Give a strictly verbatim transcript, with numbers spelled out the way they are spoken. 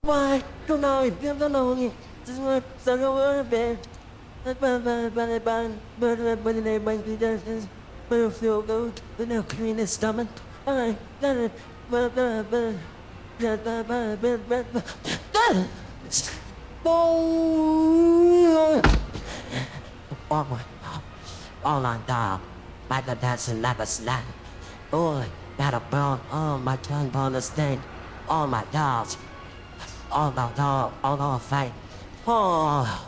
Why don't I feel the lonely? Just want to go over bed. But but but but but but but but they might be just but I feel good. But now clean the stomach. I got it. But but but but but but but but but Oh, oh my, all on dog, by the dancing like a slap. Boy, got a bone, oh my tongue on the stain. All my dogs, all my dog, all on fight. Oh.